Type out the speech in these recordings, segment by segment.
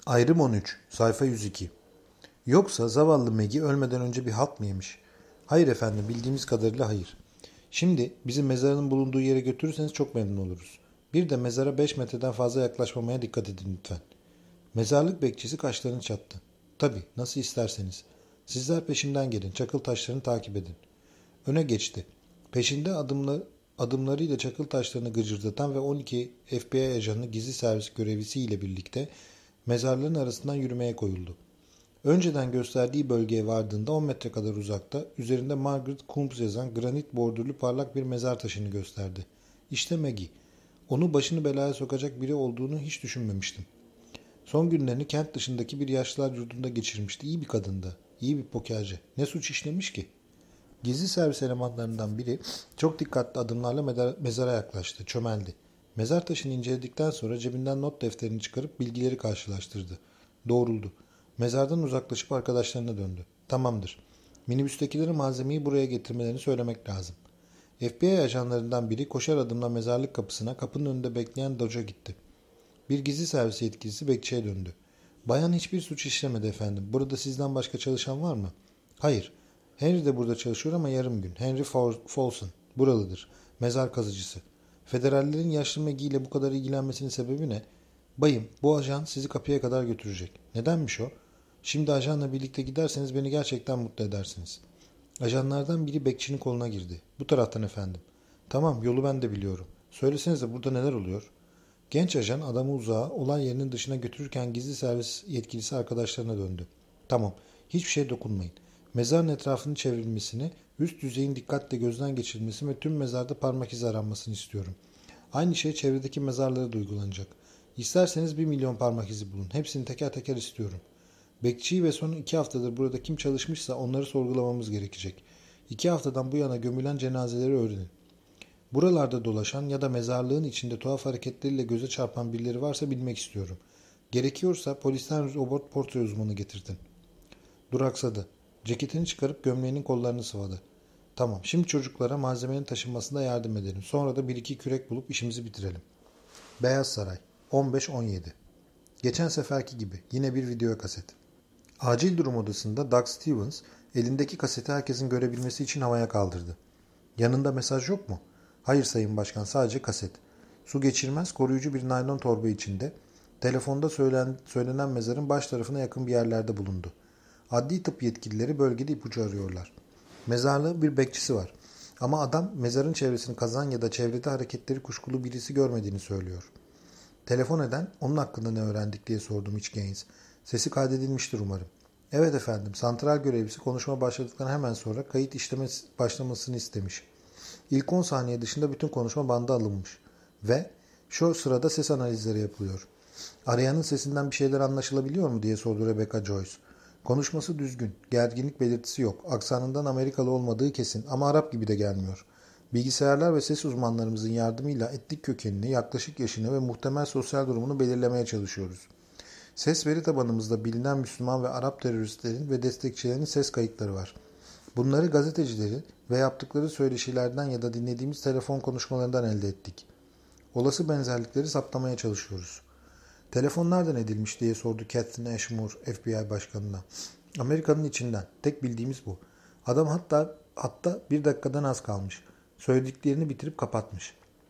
Ayrım 13, sayfa 102. Yoksa zavallı Maggie ölmeden önce bir halt mı yemiş? Hayır efendim, bildiğimiz kadarıyla hayır. Şimdi bizi mezarının bulunduğu yere götürürseniz çok memnun oluruz. Bir de mezara 5 metreden fazla yaklaşmamaya dikkat edin lütfen. Mezarlık bekçisi kaşlarını çattı. Tabii, nasıl isterseniz. Sizler peşimden gelin, çakıl taşlarını takip edin. Öne geçti. Peşinde adımlarıyla çakıl taşlarını gıcırdatan ve 12 FBI ajanı gizli servis görevlisiyle birlikte mezarların arasından yürümeye koyuldu. Önceden gösterdiği bölgeye vardığında 10 metre kadar uzakta, üzerinde Margaret Coombs yazan granit bordürlü parlak bir mezar taşını gösterdi. İşte Maggie. Onu başını belaya sokacak biri olduğunu hiç düşünmemiştim. Son günlerini kent dışındaki bir yaşlılar yurdunda geçirmişti. İyi bir kadındı. İyi bir pokerci. Ne suç işlemiş ki? Gizli servis elemanlarından biri çok dikkatli adımlarla mezara yaklaştı. Çömeldi. Mezar taşını inceledikten sonra cebinden not defterini çıkarıp bilgileri karşılaştırdı. Doğruldu. Mezardan uzaklaşıp arkadaşlarına döndü. Tamamdır. Minibüstekilere malzemeyi buraya getirmelerini söylemek lazım. FBI ajanlarından biri koşar adımla mezarlık kapısına, kapının önünde bekleyen Dodge'a gitti. Bir gizli servis yetkilisi bekçiye döndü. Bayan hiçbir suç işlemedi efendim. Burada sizden başka çalışan var mı? Hayır. Henry de burada çalışıyor ama yarım gün. Henry Folsom. Buralıdır. Mezar kazıcısı. Federallerin yaşlı Maggie ile bu kadar ilgilenmesinin sebebi ne? Bayım, bu ajan sizi kapıya kadar götürecek. Nedenmiş o? Şimdi ajanla birlikte giderseniz beni gerçekten mutlu edersiniz. Ajanlardan biri bekçinin koluna girdi. Bu taraftan efendim. Tamam, yolu ben de biliyorum. Söylesenize burada neler oluyor? Genç ajan adamı uzağa, olay yerinin dışına götürürken gizli servis yetkilisi arkadaşlarına döndü. Tamam, hiçbir şey dokunmayın. Mezarın etrafını çevrilmesini, üst düzeyin dikkatle gözden geçirilmesini ve tüm mezarda parmak izi aranmasını istiyorum. Aynı şey çevredeki mezarlara da uygulanacak. İsterseniz 1 milyon parmak izi bulun. Hepsini teker teker istiyorum. Bekçiyi ve son 2 haftadır burada kim çalışmışsa onları sorgulamamız gerekecek. 2 haftadan bu yana gömülen cenazeleri öğrenin. Buralarda dolaşan ya da mezarlığın içinde tuhaf hareketleriyle göze çarpan birileri varsa bilmek istiyorum. Gerekiyorsa polisten robot portre uzmanı getirtin. Duraksadı. Ceketini çıkarıp gömleğinin kollarını sıvadı. Tamam, şimdi çocuklara malzemenin taşınmasında yardım edelim. Sonra da bir iki kürek bulup işimizi bitirelim. Beyaz Saray 15-17. Geçen seferki gibi yine bir video kaset. Acil durum odasında Doug Stevens elindeki kaseti herkesin görebilmesi için havaya kaldırdı. Yanında mesaj yok mu? Hayır Sayın Başkan, sadece kaset. Su geçirmez koruyucu bir naylon torba içinde. Telefonda söylenen mezarın baş tarafına yakın bir yerlerde bulundu. Adli tıp yetkilileri bölgede ipucu arıyorlar. Mezarlığın bir bekçisi var. Ama adam mezarın çevresini kazan ya da çevrede hareketleri kuşkulu birisi görmediğini söylüyor. Telefon eden onun hakkında ne öğrendik diye sordum Hitch Gaines. Sesi kaydedilmiştir umarım. Evet efendim, santral görevlisi konuşma başladıktan hemen sonra kayıt işleme başlamasını istemiş. İlk 10 saniye dışında bütün konuşma bandı alınmış. Ve şu sırada ses analizleri yapılıyor. Arayanın sesinden bir şeyler anlaşılabiliyor mu diye sordu Rebecca Joyce. Konuşması düzgün, gerginlik belirtisi yok, aksanından Amerikalı olmadığı kesin ama Arap gibi de gelmiyor. Bilgisayarlar ve ses uzmanlarımızın yardımıyla etnik kökenini, yaklaşık yaşını ve muhtemel sosyal durumunu belirlemeye çalışıyoruz. Ses veri tabanımızda bilinen Müslüman ve Arap teröristlerin ve destekçilerinin ses kayıtları var. Bunları gazetecilerin ve yaptıkları söyleşilerden ya da dinlediğimiz telefon konuşmalarından elde ettik. Olası benzerlikleri saptamaya çalışıyoruz. Telefon nereden edilmiş diye sordu Catherine Ashmore FBI başkanına. Amerika'nın içinden. Tek bildiğimiz bu. Adam hatta 1 dakikadan az kalmış. Söylediklerini bitirip kapatmış.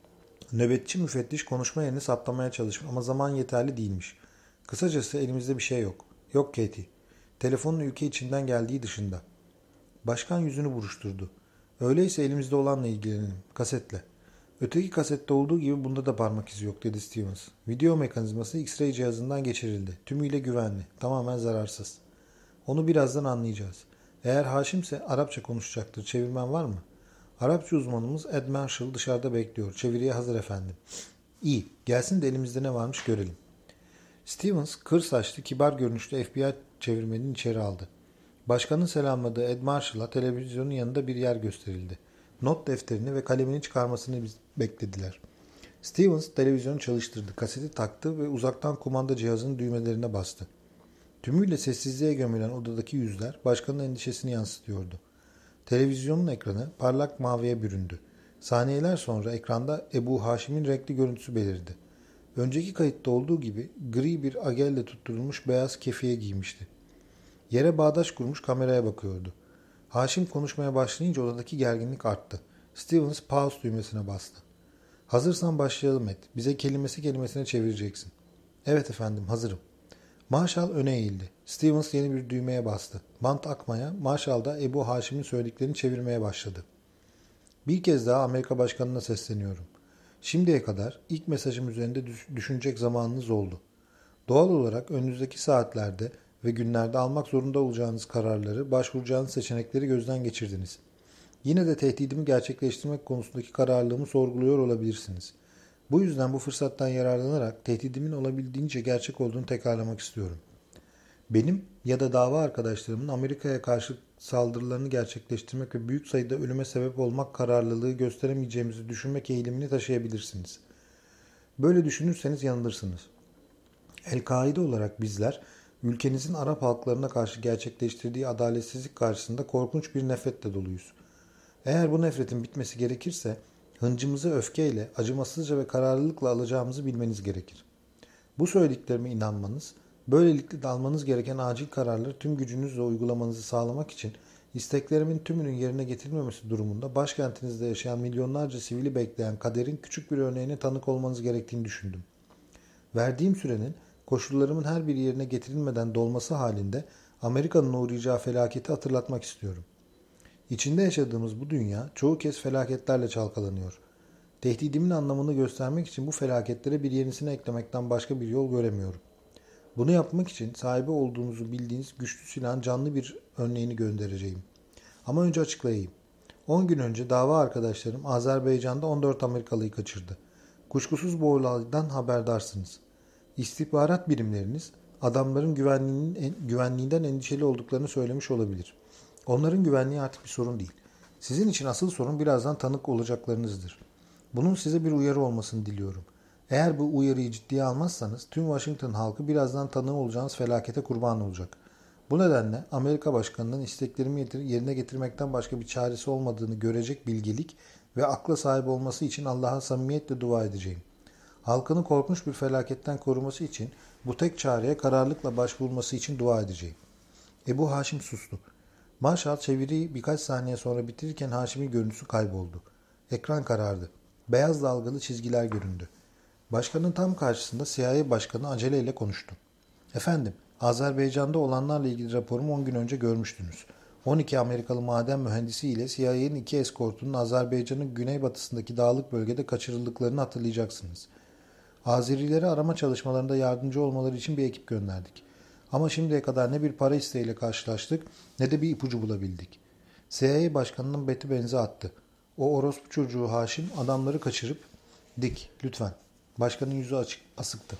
Nöbetçi müfettiş konuşma yerini saptamaya çalışmış ama zaman yeterli değilmiş. Kısacası elimizde bir şey yok. Yok Katie. Telefonun ülke içinden geldiği dışında. Başkan yüzünü buruşturdu. Öyleyse elimizde olanla ilgilenelim. Kasetle. Öteki kasette olduğu gibi bunda da parmak izi yok dedi Stevens. Video mekanizması X-ray cihazından geçirildi. Tümüyle güvenli. Tamamen zararsız. Onu birazdan anlayacağız. Eğer Haşimse Arapça konuşacaktır. Çevirmen var mı? Arapça uzmanımız Ed Marshall dışarıda bekliyor. Çeviriye hazır efendim. İyi. Gelsin de elimizde ne varmış görelim. Stevens kır saçlı kibar görünüşlü FBI çevirmenini içeri aldı. Başkanın selamladığı Ed Marshall'a televizyonun yanında bir yer gösterildi. Not defterini ve kalemini çıkarmasını beklediler. Stevens televizyonu çalıştırdı, kaseti taktı ve uzaktan kumanda cihazının düğmelerine bastı. Tümüyle sessizliğe gömülen odadaki yüzler başkanın endişesini yansıtıyordu. Televizyonun ekranı parlak maviye büründü. Saniyeler sonra ekranda Ebu Haşim'in renkli görüntüsü belirdi. Önceki kayıtta olduğu gibi gri bir agelle tutturulmuş beyaz kefiye giymişti. Yere bağdaş kurmuş kameraya bakıyordu. Haşim konuşmaya başlayınca odadaki gerginlik arttı. Stevens pause düğmesine bastı. Hazırsan başlayalım et. Bize kelimesi kelimesine çevireceksin. Evet efendim, hazırım. Marshall öne eğildi. Stevens yeni bir düğmeye bastı. Bant akmaya, Marshall da Ebu Haşim'in söylediklerini çevirmeye başladı. Bir kez daha Amerika Başkanı'na sesleniyorum. Şimdiye kadar ilk mesajım üzerinde düşünecek zamanınız oldu. Doğal olarak önünüzdeki saatlerde ve günlerde almak zorunda olacağınız kararları, başvuracağınız seçenekleri gözden geçirdiniz. Yine de tehdidimi gerçekleştirmek konusundaki kararlılığımı sorguluyor olabilirsiniz. Bu yüzden bu fırsattan yararlanarak tehdidimin olabildiğince gerçek olduğunu tekrarlamak istiyorum. Benim ya da dava arkadaşlarımın Amerika'ya karşı saldırılarını gerçekleştirmek ve büyük sayıda ölüme sebep olmak kararlılığı gösteremeyeceğimizi düşünmek eğilimini taşıyabilirsiniz. Böyle düşünürseniz yanılırsınız. El-Kaide olarak bizler, ülkenizin Arap halklarına karşı gerçekleştirdiği adaletsizlik karşısında korkunç bir nefretle doluyuz. Eğer bu nefretin bitmesi gerekirse, hıncımızı öfkeyle, acımasızca ve kararlılıkla alacağımızı bilmeniz gerekir. Bu söylediklerime inanmanız, böylelikle de almanız gereken acil kararları tüm gücünüzle uygulamanızı sağlamak için isteklerimin tümünün yerine getirilmemesi durumunda başkentinizde yaşayan milyonlarca sivili bekleyen kaderin küçük bir örneğine tanık olmanız gerektiğini düşündüm. Verdiğim sürenin koşullarımın her bir yerine getirilmeden dolması halinde Amerika'nın uğrayacağı felaketi hatırlatmak istiyorum. İçinde yaşadığımız bu dünya çoğu kez felaketlerle çalkalanıyor. Tehdidimin anlamını göstermek için bu felaketlere bir yenisini eklemekten başka bir yol göremiyorum. Bunu yapmak için sahibi olduğunuzu bildiğiniz güçlü silahın canlı bir örneğini göndereceğim. Ama önce açıklayayım. 10 gün önce dava arkadaşlarım Azerbaycan'da 14 Amerikalıyı kaçırdı. Kuşkusuz bu olaydan haberdarsınız. İstihbarat birimleriniz adamların güvenliğinden endişeli olduklarını söylemiş olabilir. Onların güvenliği artık bir sorun değil. Sizin için asıl sorun birazdan tanık olacaklarınızdır. Bunun size bir uyarı olmasını diliyorum. Eğer bu uyarıyı ciddiye almazsanız tüm Washington halkı birazdan tanığı olacağınız felakete kurban olacak. Bu nedenle Amerika Başkanı'nın isteklerimi yerine getirmekten başka bir çaresi olmadığını görecek bilgelik ve akla sahip olması için Allah'a samimiyetle dua edeceğim. Halkını korkunç bir felaketten koruması için bu tek çareye kararlılıkla başvurulması için dua edeceğim. Ebu Haşim sustu. Marshall çeviriyi birkaç saniye sonra bitirirken Haşim'in görüntüsü kayboldu. Ekran karardı. Beyaz dalgalı çizgiler göründü. Başkanın tam karşısında CIA Başkanı aceleyle konuştu. Efendim, Azerbaycan'da olanlarla ilgili raporumu 10 gün önce görmüştünüz. 12 Amerikalı maden mühendisi ile CIA'nin 2 eskortunun Azerbaycan'ın güneybatısındaki dağlık bölgede kaçırıldıklarını hatırlayacaksınız. Azerileri arama çalışmalarında yardımcı olmaları için bir ekip gönderdik. Ama şimdiye kadar ne bir para isteğiyle karşılaştık ne de bir ipucu bulabildik. CIA Başkanı'nın beti benzi attı. O orospu çocuğu Haşim adamları kaçırıp Dick, lütfen. Başkanın yüzü asıktı.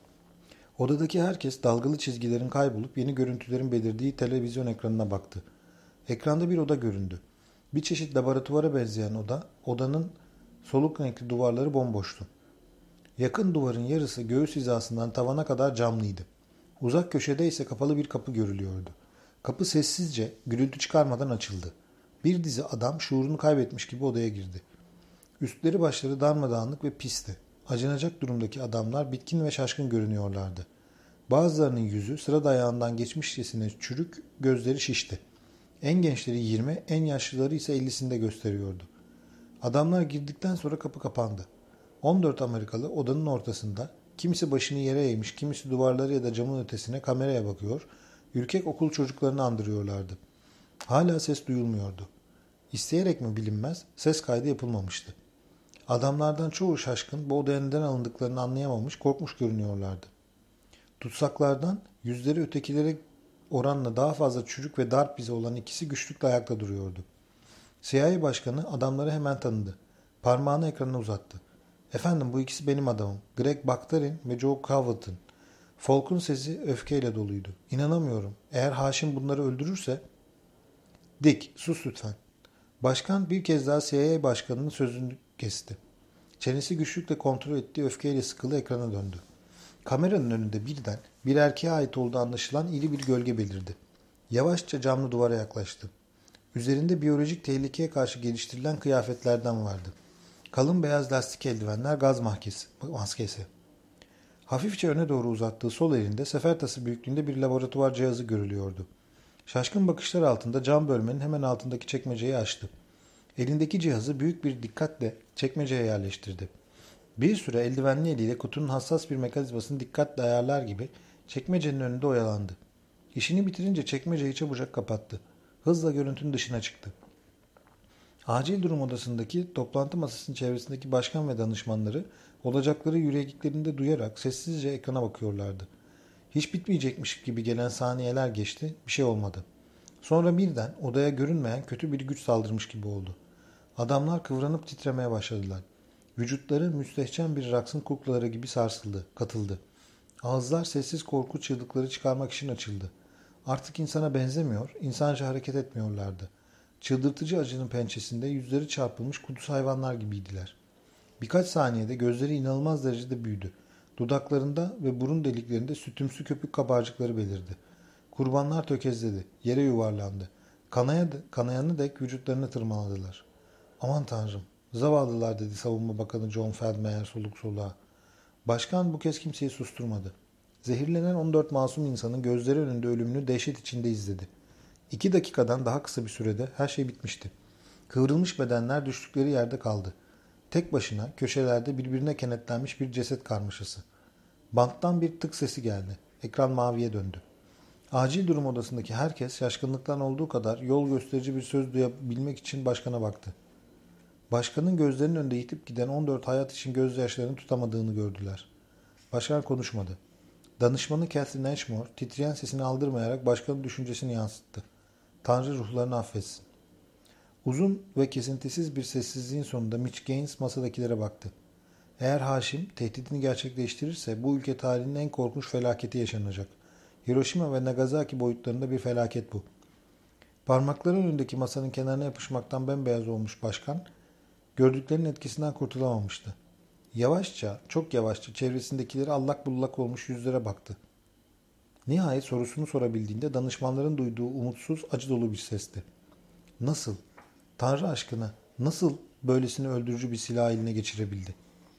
Odadaki herkes dalgalı çizgilerin kaybolup yeni görüntülerin belirdiği televizyon ekranına baktı. Ekranda bir oda göründü. Bir çeşit laboratuvara benzeyen odanın soluk renkli duvarları bomboştu. Yakın duvarın yarısı göğüs hizasından tavana kadar camlıydı. Uzak köşede ise kapalı bir kapı görülüyordu. Kapı sessizce, gürültü çıkarmadan açıldı. Bir dizi adam şuurunu kaybetmiş gibi odaya girdi. Üstleri başları darmadağınık ve pisti. Acınacak durumdaki adamlar bitkin ve şaşkın görünüyorlardı. Bazılarının yüzü sıra dayağından geçmişçesine çürük, gözleri şişti. En gençleri 20, en yaşlıları ise 50'sinde gösteriyordu. Adamlar girdikten sonra kapı kapandı. 14 Amerikalı odanın ortasında, kimisi başını yere eğmiş, kimisi duvarları ya da camın ötesine kameraya bakıyor, ürkek okul çocuklarını andırıyorlardı. Hala ses duyulmuyordu. İsteyerek mi bilinmez, ses kaydı yapılmamıştı. Adamlardan çoğu şaşkın, bu odaya neden alındıklarını anlayamamış, korkmuş görünüyorlardı. Tutsaklardan yüzleri ötekilere oranla daha fazla çürük ve darp izi olan ikisi güçlükle ayakta duruyordu. CIA Başkanı adamları hemen tanıdı. Parmağını ekrana uzattı. Efendim, bu ikisi benim adamım. Greg Baktarin ve Joe Calverton. Falk'un sesi öfkeyle doluydu. İnanamıyorum. Eğer Haşim bunları öldürürse... Dick, sus lütfen. Başkan bir kez daha CIA Başkanı'nın sözünü kesti. Çenesi güçlükle kontrol ettiği öfkeyle sıkılı ekrana döndü. Kameranın önünde birden bir erkeğe ait olduğu anlaşılan iri bir gölge belirdi. Yavaşça camlı duvara yaklaştı. Üzerinde biyolojik tehlikeye karşı geliştirilen kıyafetlerden vardı. Kalın beyaz lastik eldivenler, gaz maskesi. Hafifçe öne doğru uzattığı sol elinde sefer tası büyüklüğünde bir laboratuvar cihazı görülüyordu. Şaşkın bakışlar altında cam bölmenin hemen altındaki çekmeceyi açtı. Elindeki cihazı büyük bir dikkatle çekmeceye yerleştirdi. Bir süre eldivenli eliyle kutunun hassas bir mekanizmasını dikkatle ayarlar gibi çekmecenin önünde oyalandı. İşini bitirince çekmeceyi çabucak kapattı. Hızla görüntünün dışına çıktı. Acil durum odasındaki toplantı masasının çevresindeki başkan ve danışmanları olacakları yüreklerinde duyarak sessizce ekrana bakıyorlardı. Hiç bitmeyecekmiş gibi gelen saniyeler geçti, bir şey olmadı. Sonra birden odaya görünmeyen kötü bir güç saldırmış gibi oldu. Adamlar kıvranıp titremeye başladılar. Vücutları müstehcen bir raksın kuklaları gibi sarsıldı, katıldı. Ağızlar sessiz korku çığlıkları çıkarmak için açıldı. Artık insana benzemiyor, insanca hareket etmiyorlardı. Çıldırtıcı acının pençesinde yüzleri çarpılmış kuduz hayvanlar gibiydiler. Birkaç saniyede gözleri inanılmaz derecede büyüdü. Dudaklarında ve burun deliklerinde sütümsü köpük kabarcıkları belirdi. Kurbanlar tökezledi, yere yuvarlandı. Kanayanı dek vücutlarını tırmaladılar. Aman tanrım, zavallılar dedi Savunma Bakanı John Feldmeyer soluk soluğa. Başkan bu kez kimseyi susturmadı. Zehirlenen 14 masum insanın gözleri önünde ölümünü dehşet içinde izledi. 2 dakikadan daha kısa bir sürede her şey bitmişti. Kıvrılmış bedenler düştükleri yerde kaldı. Tek başına köşelerde birbirine kenetlenmiş bir ceset karmaşası. Banttan bir tık sesi geldi. Ekran maviye döndü. Acil durum odasındaki herkes şaşkınlıktan olduğu kadar yol gösterici bir söz duyabilmek için başkana baktı. Başkanın gözlerinin önünde yitip giden 14 hayat için gözyaşlarını tutamadığını gördüler. Başkan konuşmadı. Danışmanı Catherine Ashmore titreyen sesini aldırmayarak başkanın düşüncesini yansıttı. Tanrı ruhlarını affetsin. Uzun ve kesintisiz bir sessizliğin sonunda Mitch Gaines masadakilere baktı. Eğer Haşim tehdidini gerçekleştirirse bu ülke tarihinin en korkunç felaketi yaşanacak. Hiroşima ve Nagasaki boyutlarında bir felaket bu. Parmakları önündeki masanın kenarına yapışmaktan bembeyaz olmuş başkan, gördüklerinin etkisinden kurtulamamıştı. Yavaşça, çok yavaşça çevresindekileri allak bullak olmuş yüzlere baktı. Nihayet sorusunu sorabildiğinde danışmanların duyduğu umutsuz, acı dolu bir sesti. Nasıl? Tanrı aşkına nasıl böylesine öldürücü bir silah eline geçirebildi?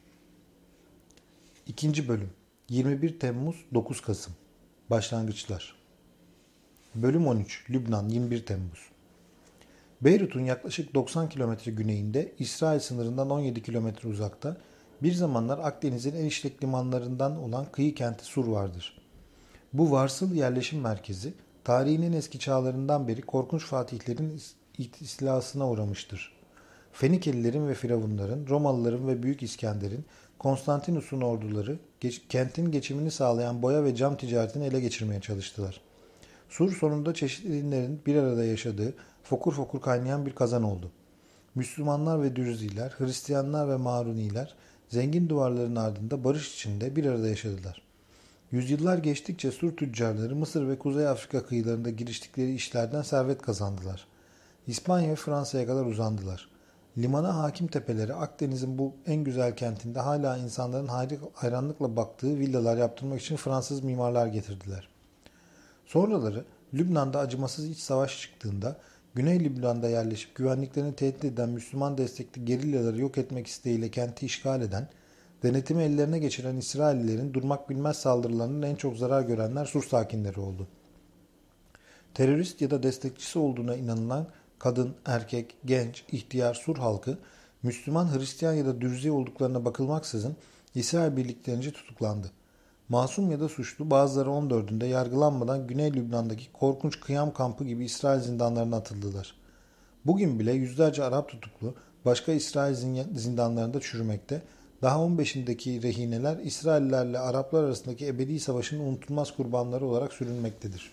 2. Bölüm 21 Temmuz 9 Kasım Başlangıçlar Bölüm 13 Lübnan 21 Temmuz Beyrut'un yaklaşık 90 kilometre güneyinde, İsrail sınırından 17 kilometre uzakta, bir zamanlar Akdeniz'in en işlek limanlarından olan kıyı kenti Sur vardır. Bu varsıl yerleşim merkezi, tarihin en eski çağlarından beri korkunç fatihlerin istilasına uğramıştır. Fenikelilerin ve Firavunların, Romalıların ve Büyük İskender'in, Konstantinus'un orduları kentin geçimini sağlayan boya ve cam ticaretini ele geçirmeye çalıştılar. Sur sonunda çeşitli dinlerin bir arada yaşadığı, fokur fokur kaynayan bir kazan oldu. Müslümanlar ve Dürziler, Hristiyanlar ve Maruniler, zengin duvarların ardında barış içinde bir arada yaşadılar. Yüzyıllar geçtikçe Sur tüccarları Mısır ve Kuzey Afrika kıyılarında giriştikleri işlerden servet kazandılar. İspanya ve Fransa'ya kadar uzandılar. Limana hakim tepeleri Akdeniz'in bu en güzel kentinde hala insanların hayranlıkla baktığı villalar yaptırmak için Fransız mimarlar getirdiler. Sonraları Lübnan'da acımasız iç savaş çıktığında Güney Lübnan'da yerleşip güvenliklerini tehdit eden Müslüman destekli gerillaları yok etmek isteğiyle kenti işgal eden, denetimi ellerine geçiren İsraillilerin durmak bilmez saldırılarının en çok zarar görenler Sur sakinleri oldu. Terörist ya da destekçisi olduğuna inanılan kadın, erkek, genç, ihtiyar Sur halkı, Müslüman, Hristiyan ya da Dürzi olduklarına bakılmaksızın İsrail birliklerince tutuklandı. Masum ya da suçlu bazıları 14'ünde yargılanmadan Güney Lübnan'daki korkunç kıyam kampı gibi İsrail zindanlarına atıldılar. Bugün bile yüzlerce Arap tutuklu başka İsrail zindanlarında çürümekte, daha 15'indeki rehineler İsraillilerle Araplar arasındaki ebedi savaşın unutulmaz kurbanları olarak sürülmektedir.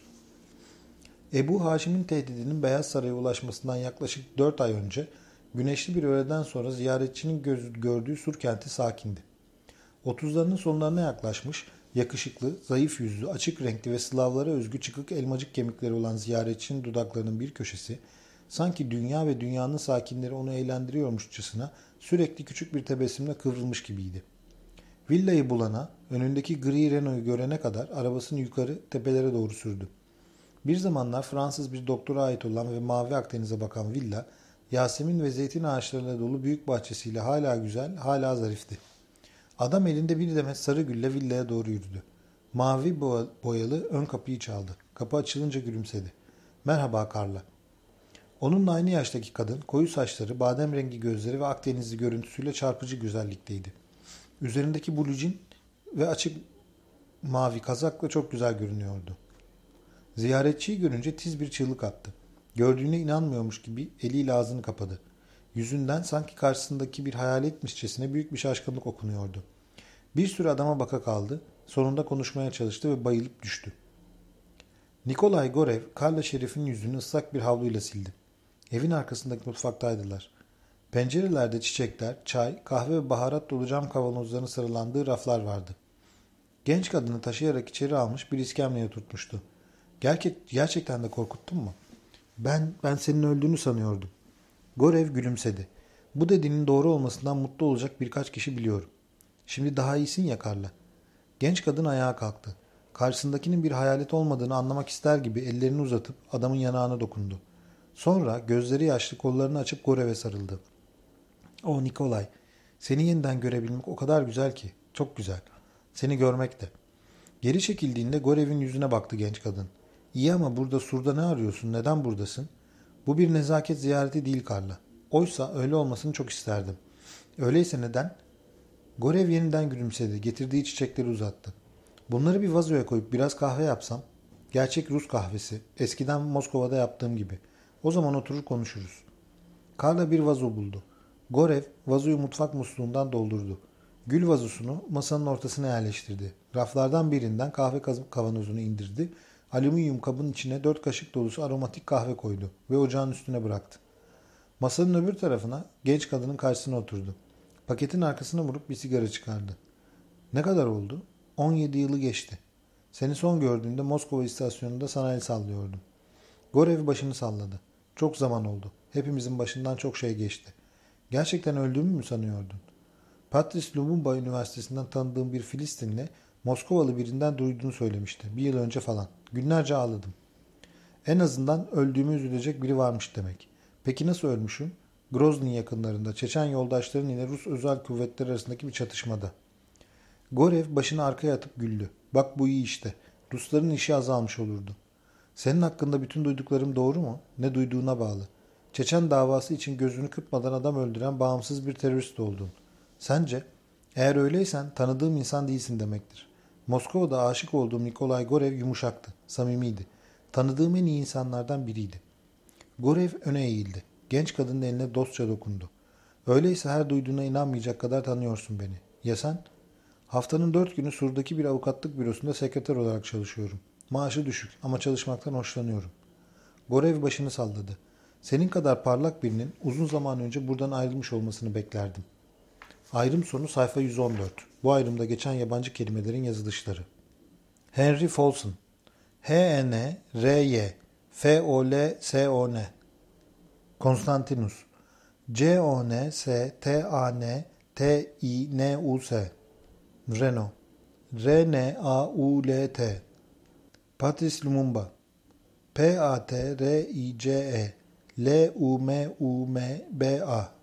Ebu Haşim'in tehdidinin Beyaz Saray'a ulaşmasından yaklaşık 4 ay önce güneşli bir öğleden sonra ziyaretçinin gördüğü Sur kenti sakindi. 30'larının sonlarına yaklaşmış, yakışıklı, zayıf yüzlü, açık renkli ve Slavlara özgü çıkık elmacık kemikleri olan ziyaretçinin dudaklarının bir köşesi, sanki dünya ve dünyanın sakinleri onu eğlendiriyormuşçasına sürekli küçük bir tebessümle kıvrılmış gibiydi. Villayı bulana, önündeki gri Renault'u görene kadar arabasını yukarı tepelere doğru sürdü. Bir zamanlar Fransız bir doktora ait olan ve Mavi Akdeniz'e bakan villa, Yasemin ve zeytin ağaçlarıyla dolu büyük bahçesiyle hala güzel, hala zarifti. Adam elinde bir demet sarı gülle villaya doğru yürüdü. Mavi boyalı ön kapıyı çaldı. Kapı açılınca gülümsedi. Merhaba Carla. Onunla aynı yaştaki kadın, koyu saçları, badem rengi gözleri ve Akdenizli görüntüsüyle çarpıcı güzellikteydi. Üzerindeki bluejin ve açık mavi kazakla çok güzel görünüyordu. Ziyaretçiyi görünce tiz bir çığlık attı. Gördüğüne inanmıyormuş gibi eliyle ağzını kapadı. Yüzünden sanki karşısındaki bir hayaletmişçesine büyük bir şaşkınlık okunuyordu. Bir süre adama baka kaldı, sonunda konuşmaya çalıştı ve bayılıp düştü. Nikolay Gorev, Carla Şerif'in yüzünü ıslak bir havluyla sildi. Evin arkasındaki mutfaktaydılar. Pencerelerde çiçekler, çay, kahve ve baharat dolu cam kavanozların sıralandığı raflar vardı. Genç kadını taşıyarak içeri almış bir iskemleye oturtmuştu. Gerçekten de korkuttun mu? Ben senin öldüğünü sanıyordum. Gorev gülümsedi. Bu dediğinin doğru olmasından mutlu olacak birkaç kişi biliyorum. Şimdi daha iyisin ya Carla. Genç kadın ayağa kalktı. Karşısındakinin bir hayalet olmadığını anlamak ister gibi ellerini uzatıp adamın yanağına dokundu. Sonra gözleri yaşlı kollarını açıp Gorev'e sarıldı. O Nikolay, seni yeniden görebilmek o kadar güzel ki. Çok güzel. Seni görmek de. Geri çekildiğinde Gorev'in yüzüne baktı genç kadın. İyi ama burada surda ne arıyorsun? Neden buradasın? Bu bir nezaket ziyareti değil Carla. Oysa öyle olmasını çok isterdim. Öyleyse neden? Gorev yeniden gülümsedi. Getirdiği çiçekleri uzattı. Bunları bir vazoya koyup biraz kahve yapsam. Gerçek Rus kahvesi. Eskiden Moskova'da yaptığım gibi. O zaman oturur konuşuruz. Carla bir vazo buldu. Gorev vazoyu mutfak musluğundan doldurdu. Gül vazosunu masanın ortasına yerleştirdi. Raflardan birinden kahve kavanozunu indirdi. Alüminyum kabın içine 4 kaşık dolusu aromatik kahve koydu ve ocağın üstüne bıraktı. Masanın öbür tarafına genç kadının karşısına oturdu. Paketin arkasına vurup bir sigara çıkardı. Ne kadar oldu? 17 yılı geçti. Seni son gördüğümde Moskova istasyonunda sana el sallıyordum. Gorev başını salladı. Çok zaman oldu. Hepimizin başından çok şey geçti. Gerçekten öldüğümü mü sanıyordun? Patrice Lumumba Üniversitesi'nden tanıdığım bir Filistinli Moskovalı birinden duyduğunu söylemişti. Bir yıl önce falan. Günlerce ağladım. En azından öldüğümü üzülecek biri varmış demek. Peki nasıl ölmüşüm? Grozny yakınlarında Çeçen yoldaşların ile Rus özel kuvvetler arasındaki bir çatışmada. Gorev başını arkaya atıp güldü. Bak bu iyi işte. Rusların işi azalmış olurdu. Senin hakkında bütün duyduklarım doğru mu? Ne duyduğuna bağlı. Çeçen davası için gözünü kırpmadan adam öldüren bağımsız bir terörist oldun. Sence? Eğer öyleysen tanıdığım insan değilsin demektir. Moskova'da aşık olduğum Nikolay Gorev yumuşaktı, samimiydi. Tanıdığım en iyi insanlardan biriydi. Gorev öne eğildi. Genç kadının eline dostça dokundu. Öyleyse her duyduğuna inanmayacak kadar tanıyorsun beni. Ya sen? Haftanın 4 günü Sur'daki bir avukatlık bürosunda sekreter olarak çalışıyorum. Maaşı düşük ama çalışmaktan hoşlanıyorum. Gorev başını salladı. Senin kadar parlak birinin uzun zaman önce buradan ayrılmış olmasını beklerdim. Ayrım sonu sayfa 114. Bu ayrımda geçen yabancı kelimelerin yazılışları. Henry Folsom, H-N-R-Y, F-O-L-S-O-N. Konstantinus, C-O-N-S-T-A-N-T-I-N-U-S. Renault, R-N-A-U-L-T. Patrice Lumumba, P-A-T-R-I-C-E, L-U-M-U-M-B-A.